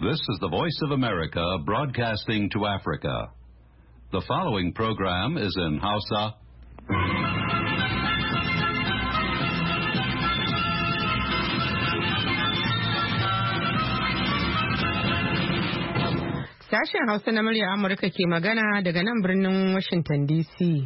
This is the Voice of America broadcasting to Africa. The following program is in Hausa. Sashen Hausa na murya Amurka ke magana daga nan birnin Washington DC.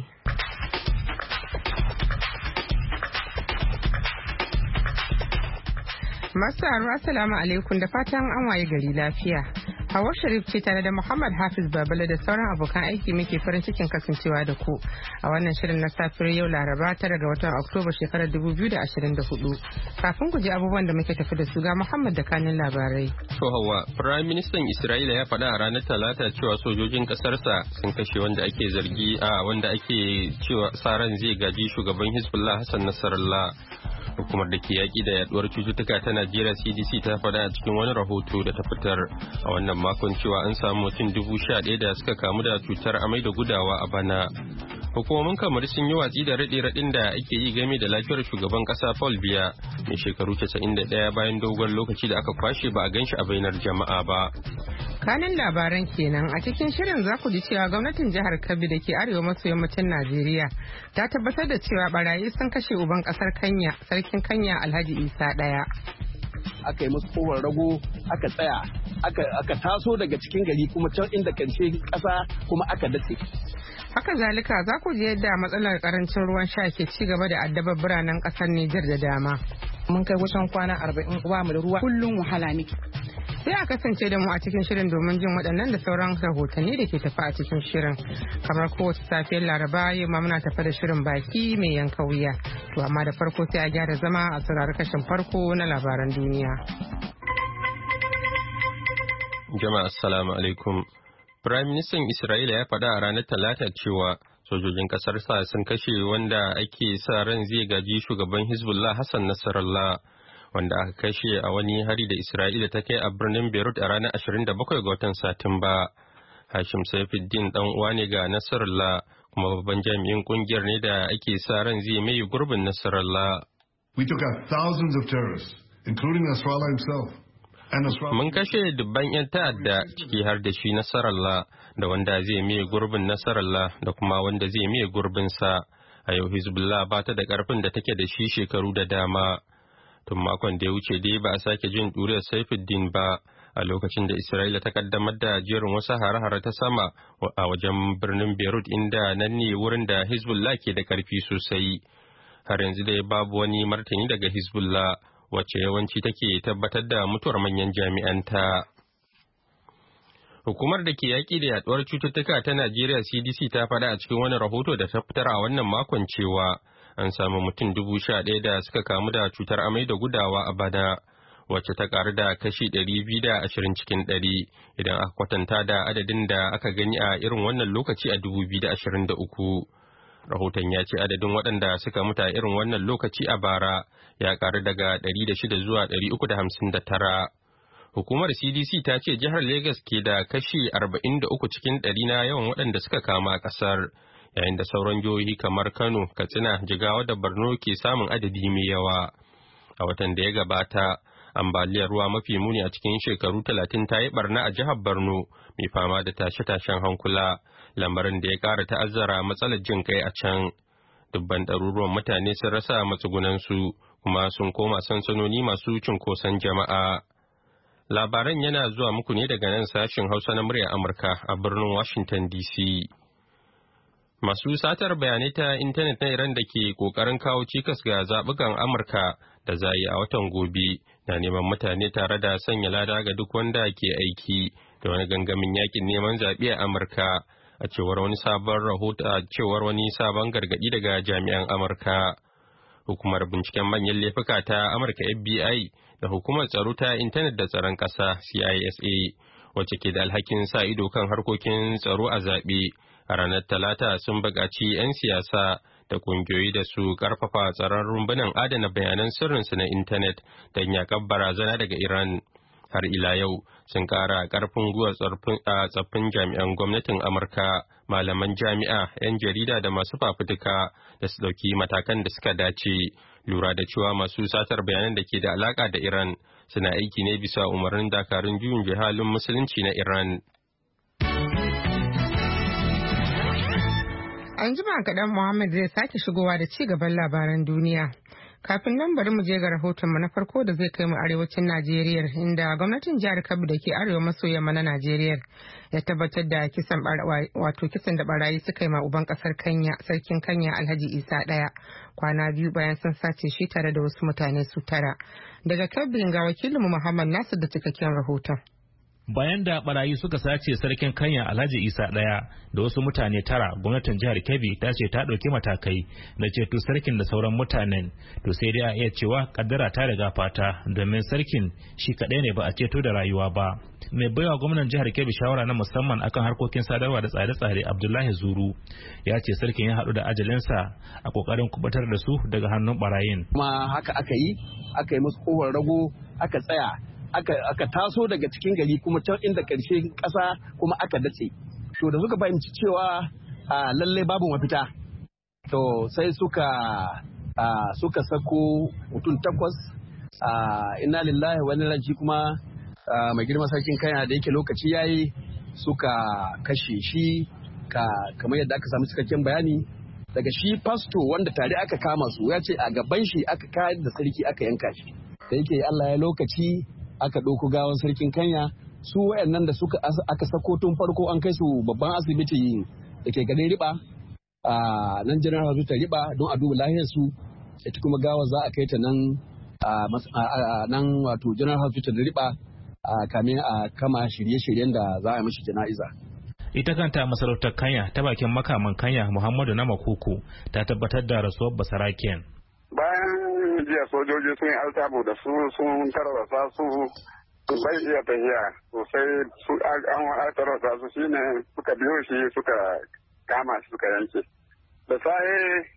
Masu assalamu alaikum da fatan an waye gari lafiya. Hawa Sharif ce tare da Muhammad Hafiz Babala da sauran abokan aiki muke farin cikin kasancewa da ku a wannan shirin na safiyar yau Laraba 9 ga watan Oktoba shekarar 2024. Kafin ku ji abubuwan da muke tafi da su ga Muhammad da kanin labarai. To Hawa, Prime Minister Isra'ila ya faɗa a ranar Talata cewa sojojin ƙasarsa sun kashe wanda ake zargi wanda ake cewa sa ran zai gaji shugaban Hezbollah Hassan Nasrallah. Hukumar da ke yaƙi da yaduwar cututtuka ta Najeriya CDC ta faɗa a cikin wani rahoto da ta fitar a wannan makon cewa an samu mutum 11,000 da suka kamu da cutar amai da gudawa a bana. Hukumomin kamar sun yi watsi da raɗe-raɗin da ake yi game da lafiyar shugaban ƙasa Paul Biya mai shekaru 91 bayan dogon lokaci da aka kwashe ba a ganshi a bainar jama'a ba. Kanin labaran kenan a cikin shirin za ku ji cewa gwamnatin jihar Kebbi da ke arewa maso yammacin Najeriya ta tabbatar da cewa barayi sun kashe uban kasar Kenya, sarkin Kenya Alhaji Isa ɗaya. Aka yi musu kowar rago, aka tsaya, aka taso daga cikin gari kuma can inda karshe ƙasa kuma aka datse. Haka zalika za ku ji yadda matsalar karancin ruwan sha ke ci gaba da addabar biranen kasar Nijar da dama. Mun kai kusan kwana 40 ba mu da ruwa kullum wahala miki. Sai a kasance da mu a cikin shirin domin jin waɗannan da sauran rahotanni da ke tafi a cikin shirin. Kamar kowace safiyar Laraba yau ma muna tafi da shirin baki mai yanka wuya. To amma da farko sai a gyara zama a saurari kashin farko na labaran duniya. Jama'a assalamu alaikum. Prime Minister Isra'ila ya faɗa a ranar Talata cewa sojojin ƙasarsa sun kashe wanda ake sa ran zai gaji shugaban Hezbollah Hassan Nasrallah, wanda aka kashe a wani hari da Isra'ila ta kai a birnin Beirut a ranar 27 ga watan Satumba. Hashim Saifuddin dan uwa ne ga Nasrallah kuma babban jami'in kungiyar ne da ake sa ran zai mai gurbin Nasrallah. We took out thousands of terrorists, including Nasrallah himself. Mun kashe dubban 'yan ta'adda ciki har da shi Nasrallah da wanda zai miye gurbin Nasrallah da kuma wanda zai miye gurbinsa. A yau Hezbollah ba ta da ƙarfin da take da shi shekaru da dama. Tun makon da ya wuce dai ba a sake jin ɗuriyar Saifuddin ba a lokacin da Isra'ila ta kaddamar da jerin wasu hare-hare ta sama a wajen birnin Beirut inda nan ne wurin da Hezbollah ke da ƙarfi sosai. Har yanzu dai babu wani martani daga Hezbollah, wacce yawanci take tabbatar da mutuwar manyan jami'anta. Hukumar da ke yaƙi da yaduwar cututtuka ta Najeriya CDC ta faɗa a cikin wani rahoto da ta fitar a wannan makon cewa an samu mutum 11,000 da suka kamu da cutar amai da gudawa a bana, wacce ta ƙaru da kashi 220 cikin 100 idan aka kwatanta da adadin da aka gani a irin wannan lokaci a 2023. Rahoton ya ce adadin waɗanda suka mutu a irin wannan lokaci a bara ya ƙaru daga 106 zuwa 359. Hukumar CDC ta ce jihar Legas ke da kashi 43 cikin 100 na yawan waɗanda suka kama a ƙasar, yayin da sauran jihohi kamar Kano, Katsina, Jigawa da Borno ke samun adadi mai yawa. A watan da ya gabata, ambaliyar ruwa mafi muni a cikin shekaru 30 ta yi barna a jihar Borno mai fama da tashe-tashen hankula, lamarin da ya ƙara ta'azzara matsalar jin kai a can. Dubban ɗaruruwan mutane sun rasa matsugunansu kuma sun koma sansanoni masu cunkoson jama'a. Labaran yana zuwa muku ne daga nan sashin Hausa na muryar Amurka a birnin Washington DC. Masu satar bayanai ta intanet na Iran da ke ƙoƙarin kawo cikas ga zaɓukan Amurka da za yi a watan gobe na neman mutane tare da sanya lada ga duk wanda ke aiki da wani gangamin yakin neman zaɓe a Amurka, a cewar wani sabon rahoto, a cewar wani sabon gargaɗi daga jami'an Amurka. Hukumar binciken manyan laifuka ta Amurka FBI da hukumar tsaro ta intanet da tsaron ƙasa CISA, wacce ke da alhakin sa ido kan harkokin tsaro a zaɓe, a ranar Talata sun buƙaci 'yan siyasa da ƙungiyoyi da su ƙarfafa tsaron rumbunan adana bayanan sirrinsu na intanet don yaƙar barazana daga Iran. Har ila yau sun kara karfin gwiwa tsaffin jami'an gwamnatin Amurka, malaman jami'a, 'yan jarida da masu fafutuka da su ɗauki matakan da suka dace, lura da cewa masu satar bayanan da ke da alaka da Iran suna aiki ne bisa umarnin dakarun juyin jihalin musulunci na Iran. An jima kaɗan Muhammad zai sake shigowa da ci gaban labaran duniya. Kafin nan bari mu je ga rahotonmu na farko da zai kai mu arewacin Najeriya, inda gwamnatin jihar Kebbi da ke arewa maso yamma na Najeriya ya tabbatar da kisan da barayi suka yi ma uban kasar Kenya, sarkin Kenya Alhaji Isa Daya, kwana biyu bayan sun sace shi tare da wasu mutane su 9. Daga Kebbi ga wakilinmu Muhammad Nasir da cikakken rahoton. Bayan da barayi suka sace sarkin Kenya Alhaji Isa Daya da wasu mutane 9, gwamnatin jihar Kebbi ta ce ta ɗauki matakai na ceto sarkin da sauran mutanen. To sai dai a iya cewa kaddara ta riga fata, domin sarkin shi kaɗai ne ba a ceto da rayuwa ba. Mai baiwa gwamnan jihar Kebbi shawara na musamman akan harkokin sadarwa da tsare-tsare Abdullahi Zuru ya ce sarkin ya haɗu da ajalinsa a kokarin kubutar da su daga hannun barayin. Kuma haka aka yi musu kofar rago, aka tsaya aka taso daga cikin gari kuma can inda karshe kasa kuma aka datse. To da suka fahimci cewa lallai babu mafita, to sai suka sako mutum 8, inna lillahi wa inna ilaihi kuma mai girma sarkin Kenya da yake lokaci yayi suka kashe shi kamar yadda aka samu cikakken bayani daga shi pasto wanda tare aka kama su, ya ce a gaban shi aka kayar da sarki aka yanka shi. Da yake Allah ya lokaci aka ɗauko gawan sarkin Kenya, su wayannan da aka sako tun farko an kai su babban asibiti da ke garin Riba, nan General Hospital Riba don a duba lafiyar su. Ita kuma gawar za a kai ta nan wato General Hospital Riba kamin a kama shirye-shiryen da za a yi mashi jana'iza. Ita kanta masarautar Kenya ta bakin makaman Kenya Muhammadu na Makuku ta tabbatar da rasuwar basaraken. Bayan jiya sojoji sun yi altabo da su sun tarwasa su bai iya tafiya sosai, su an tarwasa su shine suka biyo shi suka kama shi suka yanke. Da safe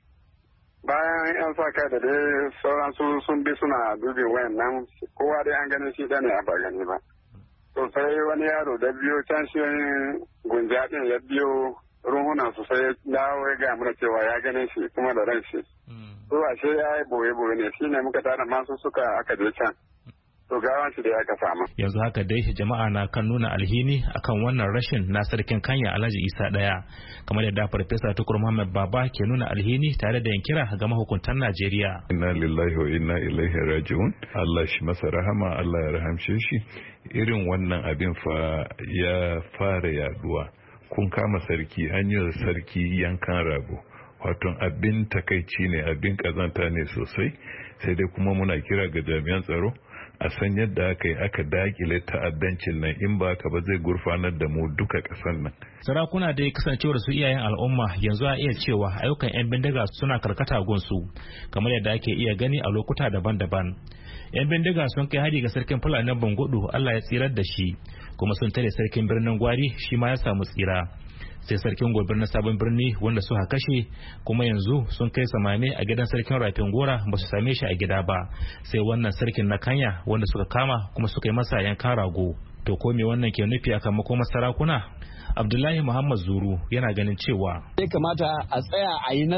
bayan yan sa kai da dai sauran sun bi suna dubin wayan nan, kowa dai an gani shi ne a ba gani ba. Sosai wani yaro da biyo can shi gunja din ya biyo ruhunan su sai dawo ya gaya mana cewa ya gane shi kuma da ran shi. To ashe ya yi boye-boye ne, shi ne muka tara masu suka aka je can. To gawan shi da aka samu. Yanzu haka dai jama'a na kan nuna alhini akan wannan rashin na sarkin Kenya Alhaji Isa Daya, kamar yadda Farfesa Tukur Muhammad Baba ke nuna alhini tare da yin kira ga mahukuntan Najeriya. Inna lillahi wa inna ilaihi raji'un. Allah shi masa rahama, Allah ya rahamshe shi. Irin wannan abin fa ya fara yaduwa. Kun kama sarki, an yi sarki yankan rago. Wato abin takaici ne, abin kazanta ne sosai, sai dai kuma muna kira ga jami'an tsaro a san yadda aka yi aka dakile ta'addancin nan, in ba ka ba zai gurfanar da mu duka ƙasar nan. Sarakuna dai kasancewar su iyayen al'umma, yanzu a iya cewa ayyukan 'yan bindiga suna karkata gunsu, kamar yadda ake iya gani a lokuta daban-daban. 'Yan bindiga sun kai hari ga sarkin Fulani Bangudu, Allah ya tsirar da shi, kuma sun tare sarkin birnin Gwari, shi ma ya samu tsira. Sai sarkin Gobir na Sabon Birni wanda suka kashe, kuma yanzu sun kai samame a gidan sarkin Rafin Gora, ba su same shi a gida ba. Sai wannan sarkin na Kanya wanda suka kama kuma suka yi masa yankan rago. To ko me wannan ke nufi akan makomar sarakuna? Abdullahi Muhammad Zuru yana ganin cewa ya kamata a tsaya a yi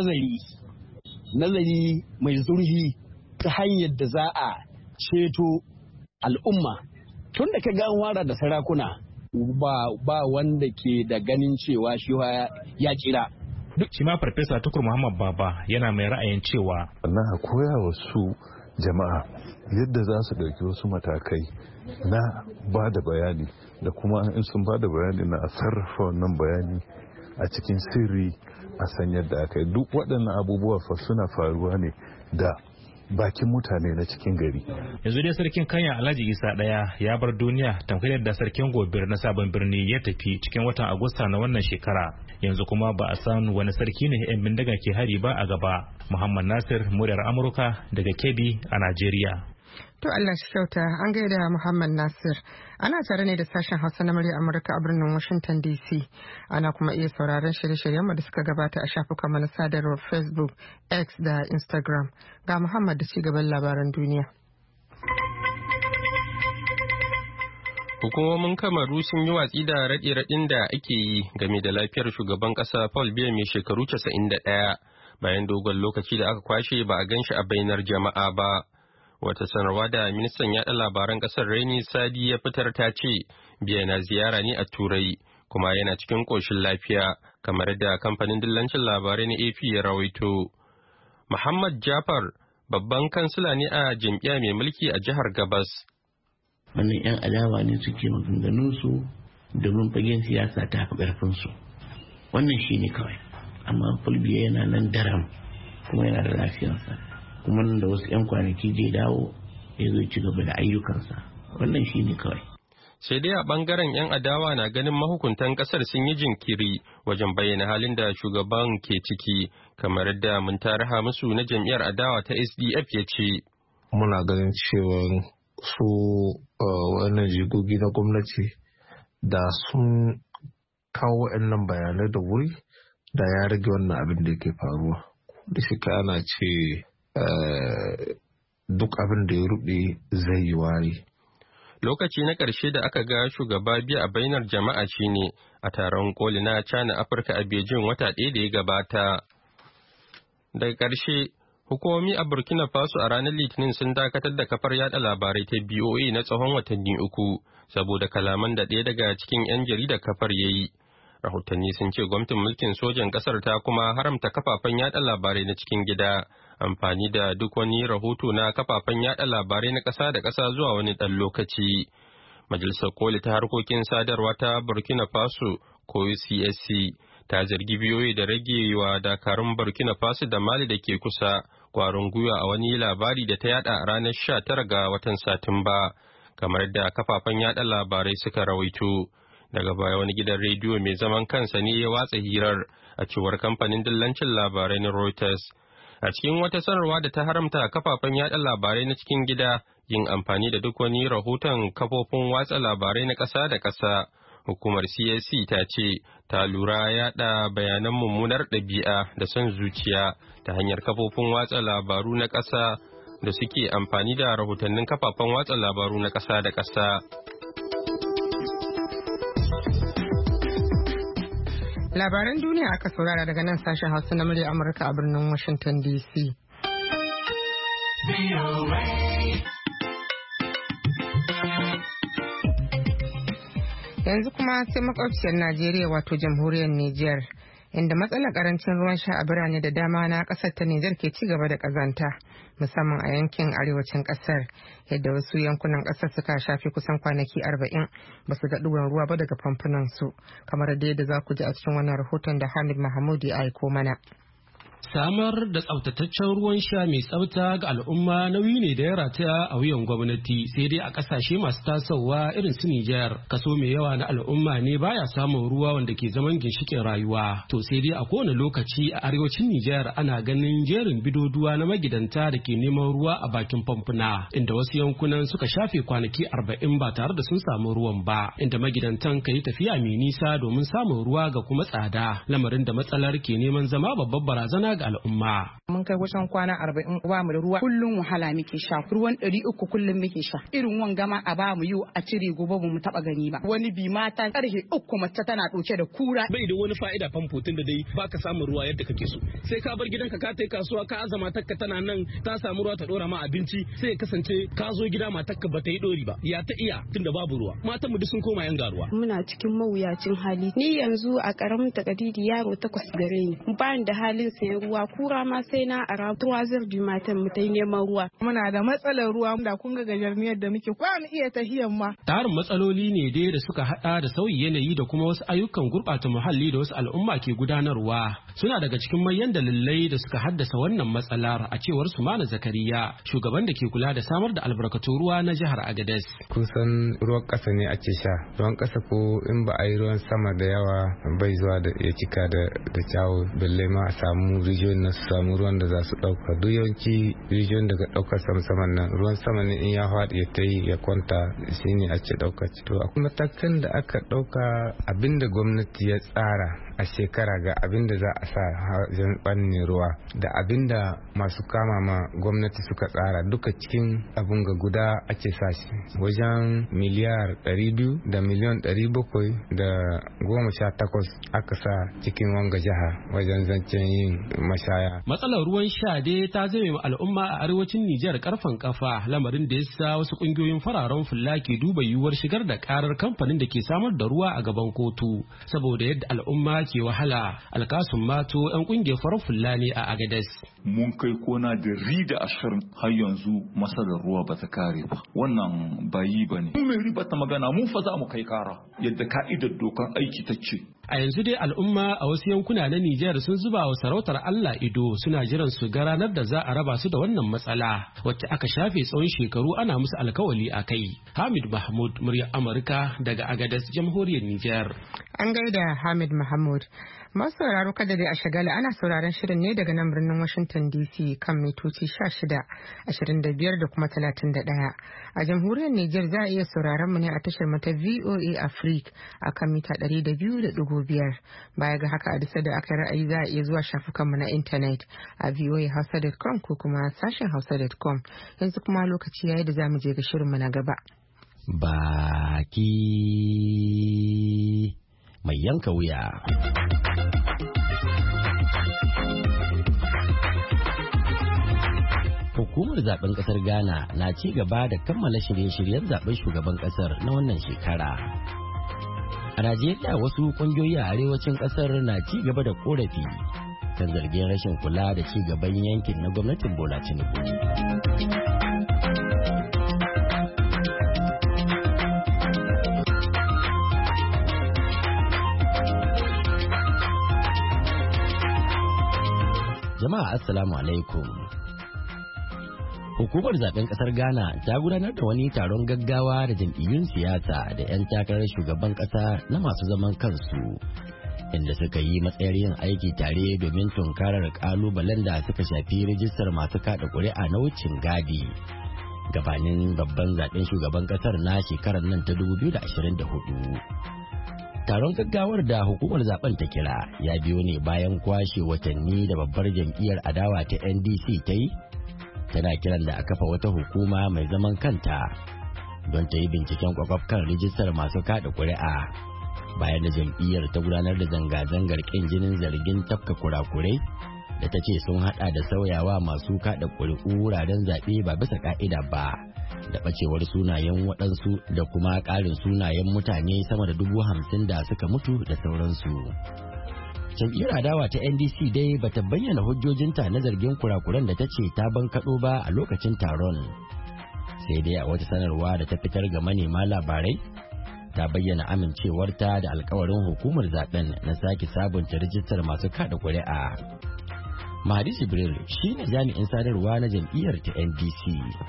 nazari mai zurfi ta hanyar da za a ceto al'umma. Tun da ka ga an wara da sarakuna, ba wanda ke da ganin cewa shi ya kira. Shi ma Farfesa Tukur Muhammad Baba yana mai ra'ayin cewa na koya wasu jama'a yadda za su ɗauki wasu matakai na ba da bayani, da kuma in sun ba da bayani na a sarrafa wannan bayani a cikin sirri, a san yadda aka yi. Duk waɗannan abubuwa fa suna faruwa ne da bakin mutane na cikin gari. Yanzu dai sarkin Kenya Alhaji Isa Daya ya bar duniya tamkar yadda sarkin Gobir na Sabon Birni ya tafi cikin watan Agusta na wannan shekara. Yanzu kuma ba a san wani sarki ne 'yan bindiga ke hari ba a gaba. Muhammad Nasir, muryar Amurka daga Kebbi a Najeriya. To Allah shi kyauta, an gaida Muhammad Nasir. Ana tare ne da sashen Hausa na murya Amurka a birnin Washington DC. Ana kuma iya sauraron shirye-shiryen da suka gabata a shafukan na sadarwar Facebook, X da Instagram. Ga Muhammad da cigaban labaran duniya. Hukumomin Kamaru sun yi watsi da raɗe-raɗin da ake yi game da lafiyar shugaban ƙasa Paul Biya mai shekaru 91 bayan dogon lokaci da aka kwashe ba a ganshi a bainar jama'a ba. Wata sanarwa da ministan yaɗa labaran ƙasar Reni Sadi ya fitar ta ce Biya na ziyara ne a Turai kuma yana cikin ƙoshin lafiya kamar da kamfanin dillancin labarai na AP ya rawaito. Muhammad Jafar babban kansila ne a jam'iyya mai mulki a jihar Gabas. Wannan 'yan adawa ne suke maganganunsu domin fagen siyasa ta fi ƙarfinsu. Wannan shi ne kawai. Amma Fulbiya yana nan daram kuma yana da lafiyarsa. Kuma nan da wasu 'yan kwanaki zai dawo ya zo ci gaba da ayyukansa. Wannan shi ne kawai. Sai dai a ɓangaren 'yan adawa na ganin mahukuntan ƙasar sun yi jinkiri wajen bayyana halin da shugaban ke ciki, kamar da Muntari Hamisu na jam'iyyar adawa ta SDF ya ce. Muna ganin cewa su wannan jigogi na gwamnati da sun kawo waɗannan bayanai da wuri da ya rage wannan abin da yake faruwa. Da shi ana ce duk abin da ya ruɓe zai yi wari. Lokaci na ƙarshe da aka ga shugaba Biya a bainar jama'a shine a taron koli na China Afirka a Beijing wata ɗaya da ya gabata. Daga ƙarshe, hukumomi a Burkina Faso a ranar Litinin sun dakatar da kafar yada labarai ta BOA na tsawon watanni 3 saboda kalaman da ɗaya daga cikin 'yan jaridar kafar ya yi. Rahotanni sun ce gwamnatin mulkin sojan ƙasar ta kuma haramta kafafen yada labarai na cikin gida amfani da duk wani rahoto na kafafen yada labarai na ƙasa da ƙasa zuwa wani ɗan lokaci. Majalisar Koli ta harkokin sadarwa ta Burkina Faso ko CSC ta zargi BOA da rage wa dakarun Burkina Faso da Mali da ke kusa kwarin gwiwa a wani labari da ta yada a ranar 19 ga watan Satumba, kamar da kafafen yada labarai suka rawaito. Daga baya wani gidan rediyo mai zaman kansa ne ya watsa hirar a cewar kamfanin dillancin labarai na Reuters. A cikin wata sanarwa da ta haramta kafafen yada labarai na cikin gida yin amfani da duk wani rahoton kafofin watsa labarai na ƙasa da ƙasa, hukumar CSC ta ce ta lura yada bayanan mummunar ɗabi'a da son zuciya ta hanyar kafofin watsa labaru na ƙasa da suke amfani da rahotannin kafafen watsa labaru na ƙasa da ƙasa. Labaran duniya aka saurara daga nan sashen Hausa na murya Amurka a birnin Washington DC. Yanzu kuma sai makwabciyar Najeriya wato jamhuriyar Nijar, inda matsalar karancin ruwan sha a birane da dama na kasar ta Nijar ke ci gaba da kazanta, musamman a yankin arewacin kasar, yadda wasu yankunan kasar suka shafe kusan kwanaki 40 ba su ga ɗuwan ruwa ba daga famfunan su, kamar da yadda za ku ji a cikin wannan rahoton da Hamid Mahmud ya aiko mana. Samar da tsabtataccen ruwan sha mai tsabta ga al'umma nauyi ne da ya rataya a wuyan gwamnati, sai dai a kasashe masu tasowa irin su Nijar kaso mai yawa na al'umma ne baya samun ruwa wanda ke zaman ginshikin rayuwa. To sai dai a kowane lokaci a arewacin Nijar ana ganin jerin bidoduwa na magidanta da ke neman ruwa a bakin famfuna, inda wasu yankunan suka shafe kwanaki 40 ba tare da sun samu ruwan ba, inda magidantan ka yi tafiya mai nisa domin samun ruwa ga kuma tsada, lamarin da matsalar ke neman zama babbar barazana ga al'umma. Mun kai kusan kwana 40 ba mu da ruwa, kullum wahala muke sha, ruwan 300 kullum muke sha. Irin wangama a ba mu yau a cire gobe mu taba gani ba. Wani bi mata karfe 3 mace tana dauke da kura. Bai da wani fa'ida famfo tun da dai baka samu ruwa yadda kake so. Sai ka bar gidanka ka tai kasuwa ka azama takka tana nan ta samu ruwa ta dora ma abinci, sai ya kasance ka zo gida matakka ba ta yi dori ba. Ya ta iya tunda babu ruwa. Matan mu duk sun koma yan garuwa. Muna cikin mawuyacin hali. Ni yanzu a karamin takadidi yaro 8 gare ni. Ba da halin sayan ruwa, kura ma sai na ara 3 du matin mu tai neman ruwa. Muna da matsalar ruwa da kun ga gajarniyar da muke kwana iya tahiyan ma. Tarin matsaloli ne dai da suka hada da sauyi yanayi da kuma wasu ayyukan gurbata muhalli da wasu al'umma ke gudanarwa. Suna daga cikin manyan dalilai da suka haddasa wannan matsalar, a cewar Sumana Zakariya, shugaban da ke kula da samar da albarkatun ruwa na jihar Agadez. Kun san ruwan kasa ne ake sha. Ruwan kasa ko in ba a yi ruwan sama da yawa bai zuwa da ya cika da kyawu, balle ma a samu rijiyoyin na su samu ruwan da za su ɗauka. Duk yawanci rijiyoyin daga ɗaukar saman nan ruwan sama ne in ya faɗi ya ta yi ya kwanta shine a ce ɗauka. To akwai matakan da aka ɗauka, abinda gwamnati ya tsara a shekara ga abinda za a sa wajen ɓanne ruwa da abinda masu kama ma gwamnati suka tsara duka cikin abin ga guda ake sashi wajen miliyar 200 da miliyan 718 aka sa cikin wanga jiha wajen zancen yin mashaya. Matsalar ruwan sha dai ta zame wa al'umma a arewacin Nijar karfan kafa, lamarin da ya sa wasu kungiyoyin fararen fulla ke duba yiwuwar shigar da karar kamfanin da ke samar da ruwa a gaban kotu saboda yadda al'umma ke wahala. Alkasun Mato 'yan kungiyar farar fulla ne a Agadez. Mun kai kona da 120 har yanzu masalar ruwa ba ta kare ba. Wannan bayi ba ne. Mun mai riba ta magana mun fa za mu kai kara yadda ka'idar dokan aiki ta ce. A yanzu dai al'umma a wasu yankuna na Nijar sun zuba wa sarautar Allah ido, suna jiran su ga ranar da za a raba su da wannan matsala wacce aka shafe tsawon shekaru ana musu alkawali a kai. Hamid Mahmud, muryar Amurka daga Agadez, jamhuriyar Nijar. An gaida Hamid Mahmud. Masu sauraro kada dai a shagala, ana sauraron shirin ne daga nan birnin Washington DC kan mitoci 16, 25 da kuma 31. A jamhuriyar Nijar za a iya sauraron mu ne a tashar mata VOA Africa a kan mita 200.5. Baya ga haka a duk da aka ra'ayi za a iya zuwa shafukan mu na intanet a voahausa.com ko kuma sashen hausa.com. Yanzu kuma lokaci yayi da zamu je ga shirin mu na gaba. Baki mai yanka wuya. Hukumar zaben kasar Ghana na ci gaba da kammala shirye-shiryen zaben shugaban kasar na wannan shekara. A Najeriya wasu kungiyoyi a arewacin kasar na ci gaba da korafi kan zargin rashin kula da ci gaban yankin na gwamnatin Bola Tinubu. Jama'a assalamu alaikum. Hukumar zaben kasar Ghana ta gudanar da wani taron gaggawa da jam'iyyun siyasa da 'yan takarar shugaban kasa na masu zaman kansu, inda suka yi matsayar yin aiki tare domin tunkarar kalubalen da suka shafi rijistar masu kada ƙuri'a na wucin gadi gabanin babban zaben shugaban kasar na shekarar nan ta 2024. Taron gaggawar da hukumar zaben ta kira ya biyo ne bayan kwashe watanni da babbar jam'iyyar adawa ta NDC ta yi, tana kiran da a kafa wata hukuma mai zaman kanta don ta yi binciken kwakwaf kan rijistar masu kada ƙuri'a bayan da jam'iyyar ta gudanar da zanga-zangar ƙin jinin zargin tafka kurakurai da ta ce sun hada da sauyawa masu kada ƙuri'u wuraren zaɓe ba bisa ka'ida ba, da ɓacewar sunayen waɗansu da kuma ƙarin sunayen mutane sama da 50,000 da suka mutu da sauransu. Jam'iyyar adawa ta NDC dai bata bayyana hujjojinta na zargin kurakuran da ta ce ta bankaɗo ba a lokacin taron. Sai dai a wata sanarwa da ta fitar ga manema labarai, ta bayyana amincewarta da alkawarin hukumar zaben na sake sabunta rijistar masu kada ƙuri'a. Mahadi Jibril shi ne jami'in sadarwa na jam'iyyar ta NDC.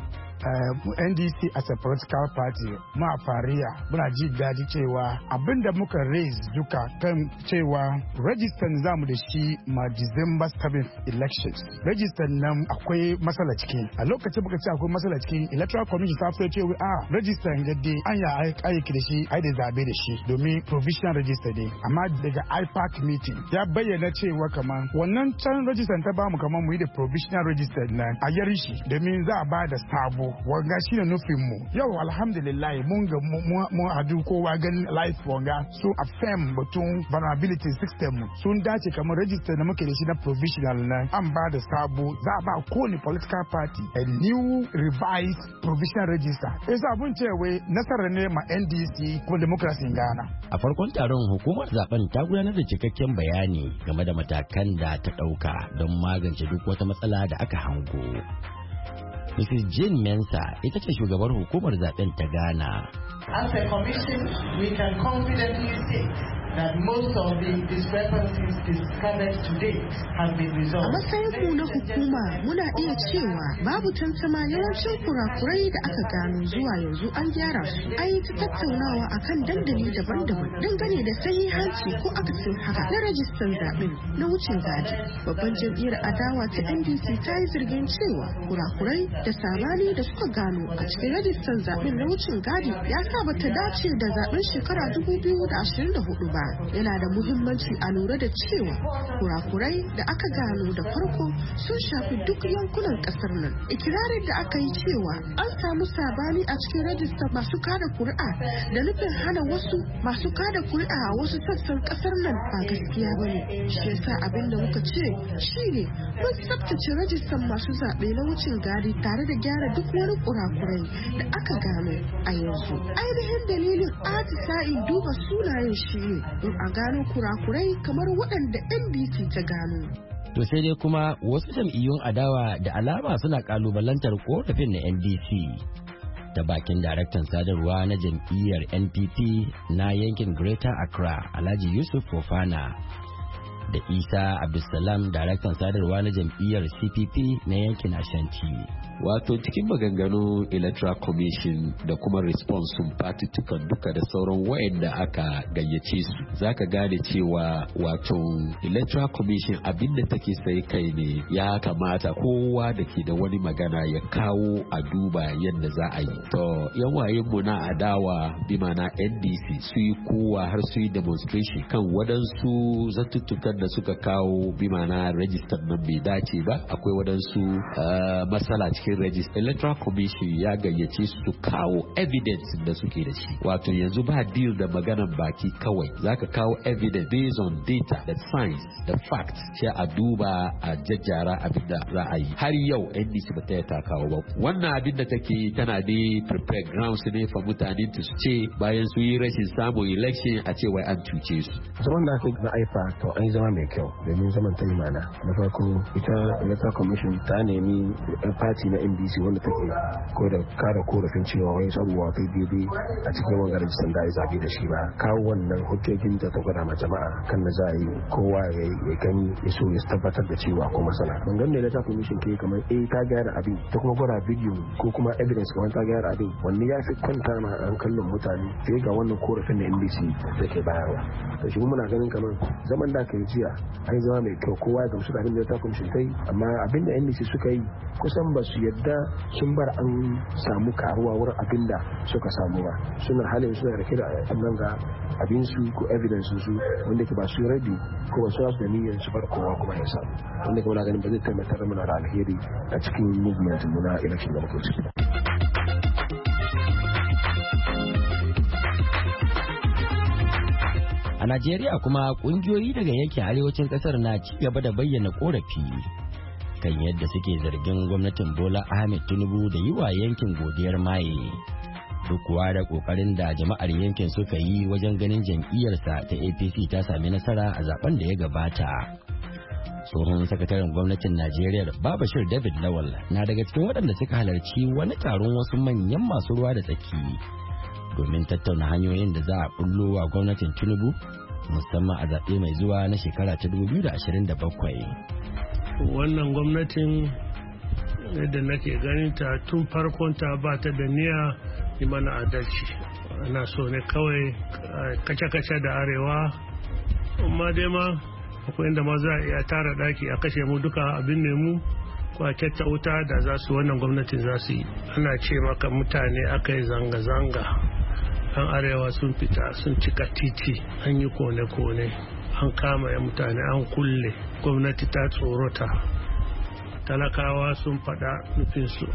NDC as a political party ma fariya muna ji daji cewa abinda muka raise duka kan cewa register zamu da shi ma December 7th elections. Register nan akwai matsala ciki. A lokacin muka ce akwai matsala ciki, electoral commission ta fito cewa register gadde an ya aiki da shi, ai da zabe da shi domin provisional register ne. Amma daga IPAC meeting ya bayyana cewa kaman wannan can register ta bamu kaman mu yi da provisional register nan a yari shi domin za a ba da sabo. Wanga shi ne nufin mu yau alhamdulillah mun ga mun hadu kowa ganin life wanga so affirm batun vulnerability system sun dace kamar register da muke da shi na provisional nan an ba da sabo za a ba kowane political party a new revised provisional register. Yasa abun cewa nasarar ne ma NDC ko democracy in Ghana. A farkon taron hukumar zaben ta gudanar da cikakken bayani game da matakan da ta dauka don magance duk wata matsala da aka hango. Mrs. Jane Mensah ita ce shugabar hukumar zaben ta Ghana. As a commission, we can confidently say that most of the discrepancies discovered to date have been resolved. A matsayin na hukuma muna iya cewa babu tantama yawancin kurakurai da aka gano zuwa yanzu an gyara su. An yi ta tattaunawa akan dandali daban-daban dangane da sahihanci ko akasin haka na rajistan zaɓen na wucin gadi. Babban jam'iyyar adawa ta NDC ta yi zargin cewa kurakurai da sabani da suka gano a cikin rajistan zaɓen na wucin gadi ya sa bata dace da zaɓen shekara 2024 ba. Yana da muhimmanci a lura da cewa kurakurai da aka gano da farko sun shafi duk yankunan kasar nan. Ikirarin da aka yi cewa an samu sabani a cikin rajistar masu kada kuri'a da nufin hana wasu masu kada kuri'a a wasu sassan kasar nan ba gaskiya ba ne. Shi yasa abin da muka ce shine mun tsabtace rajistar masu zaɓe na wucin gadi tare da gyara duk wani kurakurai da aka gano a yanzu. Ainihin dalilin atisayin duba sunayen shi ne in a gano kurakurai kamar waɗanda NDC ta gano. To sai dai kuma wasu jam'iyyun adawa da alama suna kalubalantar korafin na NDC. Ta bakin daraktan sadarwa na jam'iyyar NPP na yankin Greater Accra, Alhaji Yusuf Fofana, da Isa Abdulsalam, daraktan sadarwa na jam'iyyar CPP na yankin Ashanti. Wato cikin maganganu Electoral Commission da kuma response sun fatitukan duka da sauran wayanda aka gayyace su, zaka gane cewa wato Electoral Commission abinda take sai kai ne ya kamata kowa da ke da wani magana ya kawo a duba yadda za a yi. To yan wayen mu na adawa bi mana NDC su yi kowa har su yi demonstration kan wadansu zatuttukan da suka kawo bi mana register nan bai dace ba, akwai wadansu matsala cikin register. Electoral Commission ya gayyace su kawo evidence da suke da shi. Wato yanzu ba deal da maganan baki kawai, zaka kawo evidence based on data da science da facts, sai a duba a jajjara abin da za a yi. Har yau NDC ba ta kawo ba. Wannan abin da take tana da prepare grounds ne fa mutanen su ce bayan su yi rashin samun election a ce wai an cuce su. Zaman da aka na aifa to an zama mai kyau domin zaman ta imana. Na farko ita Electoral Commission ta nemi party na NDC wanda take ko da kare korafin cewa wai sabuwa kai daidai a cikin wannan rajistan da ya zabe da shi ba. Kawo wannan hujjojin da ta gwada ma jama'a kan na za a yi kowa ya gani ya so ya tabbatar da cewa ko masana. Ban ganin Electoral Commission ke kamar ta gyara abin ta kuma gwada video ko kuma evidence kamar ta gyara abin wanne ya fi kwanta ma an kallon mutane fiye ga wannan korafin da NDC da ke bayarwa. To shi muna ganin kamar zaman da aka yi jiya an zama mai kyau, kowa ya gamsu da abin da Electoral Commission ta yi, amma abin da NDC suka yi kusan ba su yadda sun bar an samu karuwa wurin abin da suka samu ba. Suna halin suna rike da nan ga abin su ko evidence su wanda ke ba su rabi ko ba su da niyyar su bar kowa kuma ya samu, wanda ke muna ganin ba zai tabbatar mana da alheri a cikin movement mu na election da muke ciki. A Najeriya kuma kungiyoyi daga yankin arewacin kasar na ci gaba da bayyana korafi kan yadda suke zargin gwamnatin Bola Ahmed Tinubu da yi wa yankin godiyar maye. Duk kuwa da kokarin da jama'ar yankin suka yi wajen ganin jam'iyyarsa ta APC ta sami nasara a zaben da ya gabata. Tsohon sakataren gwamnatin Najeriya Babashir David Lawal na daga cikin waɗanda suka halarci wani taron wasu manyan masu ruwa da tsaki domin tattauna hanyoyin da za a bullo wa gwamnatin Tinubu musamman a zaɓe mai zuwa na shekara ta 2027. Wannan gwamnatin yadda nake ganin ta tun farkon ta ba ta da niyya yi mana adalci. Ana so ne kawai kace-kace da arewa, amma dai ma akwai inda ma za a iya tara daki a kashe mu duka abin ne mu ko a kyatta wuta da za su wannan gwamnatin za su yi. Ana ce maka mutane aka yi zanga-zanga, an arewa sun fita sun cika titi, an yi kone-kone, an kama ya mutane an kulle, gwamnati ta tsorota, talakawa sun faɗa nufinsu.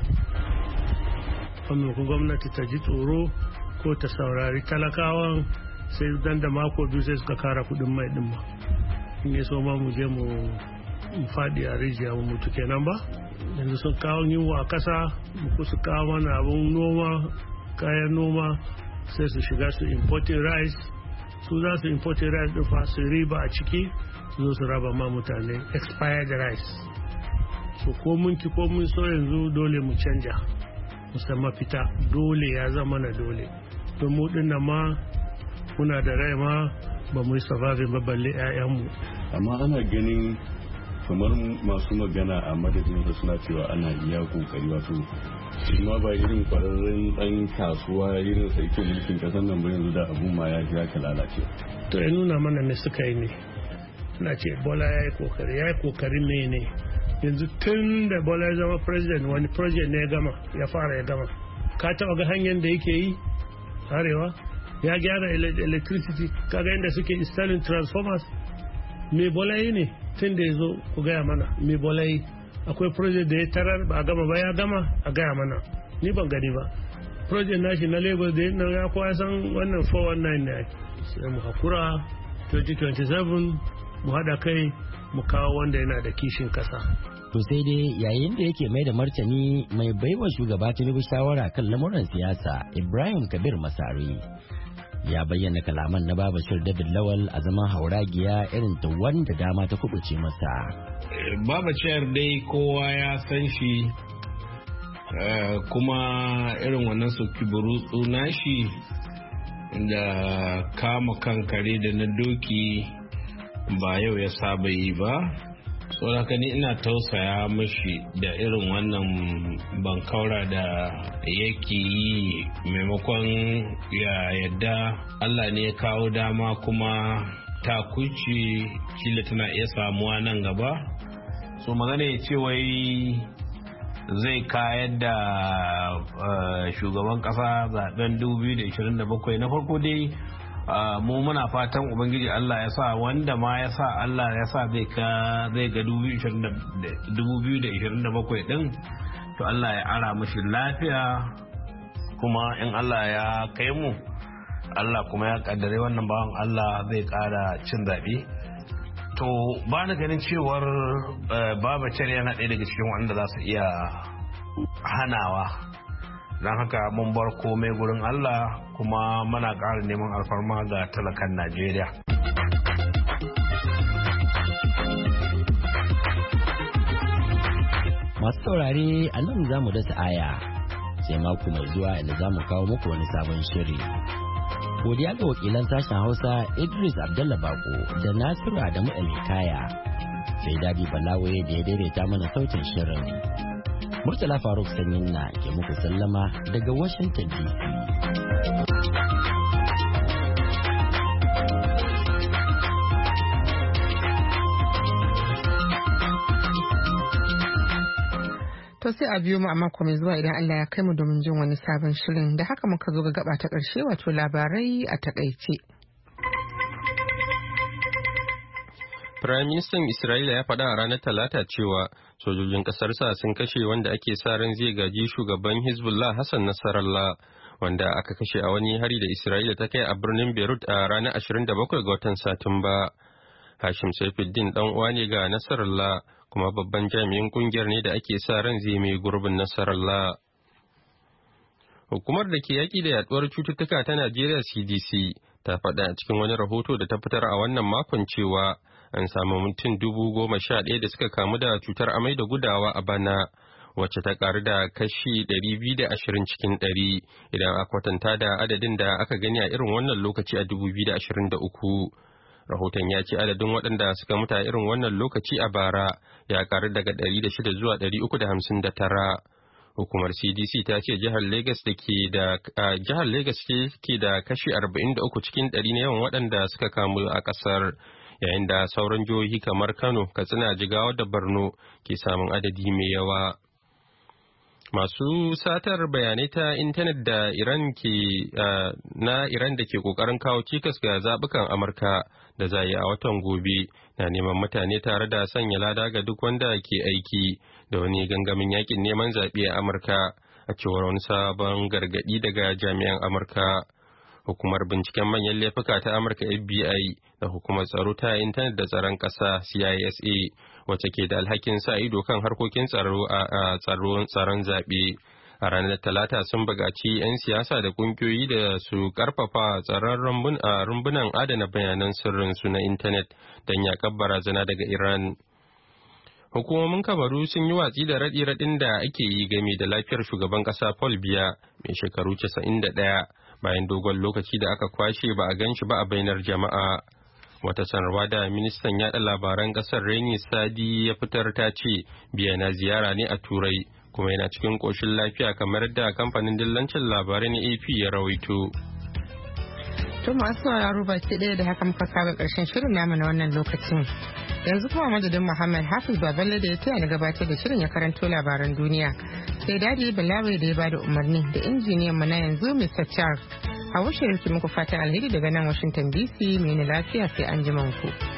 Ku gwamnati ta ji tsoro ko ta saurari talakawan, sai dan da mako biyu sai suka kara kudin mai din ma. In yi so ma mu je mu faɗi a rijiya mu mutu kenan ba. Yanzu sun kawo yunwa a kasa, mu su kawo mana abun noma, kayan noma, sai su shiga su importing rice, su za su importing rice din fa su riba a ciki, su zo su raba ma mutane expired rice. So ko mun ki ko mun so yanzu dole mu canja, musamman fita dole ya zama na dole. Don mu din ma muna da rai ma ba mu yi surviving ba balle 'ya'yanmu. Amma ana ganin kamar masu magana a madadin da suna cewa ana iya kokari wato shi ma ba irin kwararren dan kasuwa irin sarkin mulkin kasar nan ba yanzu da abun ma ya ka lalace. To ya nuna mana me suka yi ne. Na ce Bola ya yi kokari ne yanzu tun da Bola ya zama president wani project ne ya fara ka taba ga hanyar da yake yi arewa ya gyara electricity kaga yadda suke installing transformers me Bola yi ne tun da ya zo ku gaya mana me Bola yi akwai project da ya tarar ba a gama ba ya gama a gaya mana ni ban gani ba project nashi na Lagos da ya kowa san wannan 419 ne sai mu hakura 2027 mu haɗa kai mu kawo wanda yana da kishin kasa. To sai dai yayin da yake mai da martani mai baiwa shugaba Tinubu shawara kan lamuran siyasa Ibrahim Kabir Masari ya bayyana kalaman na Babashir David Lawal a zaman hauragiya irin ta wanda dama ta kubuce masa. Babashir dai kowa ya san shi kuma irin wannan soki burutsu nashi da kama kankare da na doki ba yau ya saba yi ba. Saboda ni ina tausaya mashi da irin wannan bankaura da yake yi maimakon ya yadda Allah ne ya kawo dama kuma ta kuce kila tana iya samuwa nan gaba. So magana ya ce wai zai kayar da shugaban kasa zaben 2027 na farko dai mu muna fatan ubangiji Allah ya sa wanda ma ya sa Allah ya sa zai ga 2027 din to Allah ya ara mashi lafiya kuma in Allah ya kai mu Allah kuma ya kaddare wannan bawan Allah zai kara cin zaɓe to ba na ganin cewar Babacir yana ɗaya daga cikin wanda za su iya hanawa don haka mun bar komai gurin Allah kuma muna ƙara neman alfarma ga talakan Najeriya. Masu saurare a nan za mu dasa aya sai mako mai zuwa inda za mu kawo muku wani sabon shiri. Godiya ga wakilan sashen Hausa Idris Abdullah Bako da Nasiru Adamu Alhikaya sai Dadi Balawe da ya daidaita mana sautin shirin. Murtala Faruk Sanyin na ke muku sallama daga Washington DC. To sai a biyo mu a mako mai zuwa idan Allah ya kai mu domin jin wani sabon shirin da haka muka zo ga gaba ta ƙarshe wato labarai a takaice. Firaministan Isra'ila ya faɗa a ranar Talata cewa sojojin ƙasarsa sun kashe wanda ake sa ran zai gaji shugaban Hezbollah Hassan Nasrallah wanda aka kashe a wani hari da Isra'ila ta kai a birnin Beirut a ranar 27 ga watan Satumba. Hashim Saifuddin dan uwa ne ga Nasrallah kuma babban jami'in kungiyar ne da ake sa ran zai mai gurbin Nasrallah. Hukumar da ke yaƙi da yaduwar cututtuka ta Najeriya CDC ta faɗa a cikin wani rahoto da ta fitar a wannan makon cewa an samu mutum 11,000 da suka kamu da cutar amai da gudawa a bana wacce ta karu da kashi 220 cikin 100 idan a kwatanta da adadin da aka gani a irin wannan lokaci a 2023. Rahoton ya ce adadin waɗanda suka mutu a irin wannan lokaci a bara ya karu daga 106 zuwa 359. Hukumar CDC ta ce jihar Legas ce ke da kashi 43 cikin 100 na yawan waɗanda suka kamu a ƙasar. Yayin da sauran jihohi kamar Kano, Katsina, Jigawa da Borno ke samun adadi mai yawa. Masu satar bayanai ta intanet da Iran da ke kokarin kawo cikas ga zabukan Amurka da za yi a watan gobe na neman mutane tare da sanya lada ga duk wanda ke aiki da wani gangamin yakin neman zaɓe a Amurka a cewar wani sabon gargaɗi daga jami'an Amurka. Hukumar binciken manyan laifuka ta Amurka FBI da hukumar tsaro ta intanet da tsaron ƙasa CISA wacce ke da alhakin sa ido kan harkokin tsaro a tsaron zaɓe. A ranar Talata sun buƙaci 'yan siyasa da ƙungiyoyi da su ƙarfafa tsaron rumbunan adana bayanan sirrin su na intanet don yaƙar barazana daga Iran. Hukumomin Kamaru sun yi watsi da raɗi-raɗin da ake yi game da lafiyar shugaban ƙasa Paul Biya mai shekaru 91 bayan dogon lokaci da aka kwashe ba a gan shi ba a bainar jama'a. Wata sanarwa da ministan yada labaran kasar Reni Sadi ya fitar ta ce biya na ziyara ne a Turai kuma yana cikin koshin lafiya kamar da kamfanin dillancin labarai na AP ya rawaito. To masu sauraro baki ɗaya da haka muka kawo ƙarshen shirin namu na wannan lokacin. Yanzu kuma madadin Muhammad Hafiz Baballe da ya taya na gabatar da shirin ya karanto labaran duniya. Sai Dadi Balawe da ya bada umarni da injiniyan mu na yanzu Mr. Charles. A washe muku fatan alheri daga nan Washington DC mai lafiya sai an ji ku.